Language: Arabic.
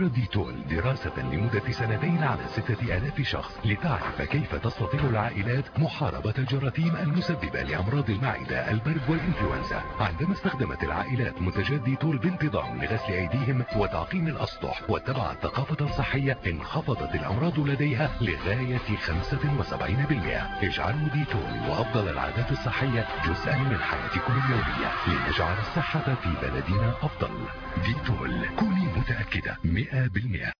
ديتول دراسة لمدة 2 على 6000 شخص لتعرف كيف تستطيع العائلات محاربة الجراثيم المسببة لأمراض المعدة، البرد والإنفلونزا. عندما استخدمت العائلات منتجات ديتول بانتظام لغسل أيديهم وتعقيم الأسطح واتبعت الثقافة الصحية، انخفضت الأمراض لديها لغاية 75%. اجعلوا ديتول وأفضل العادات الصحية جزءا من حياتكم اليومية لنجعل الصحة في بلدنا أفضل. ديتول، كوني متأكدة 100%.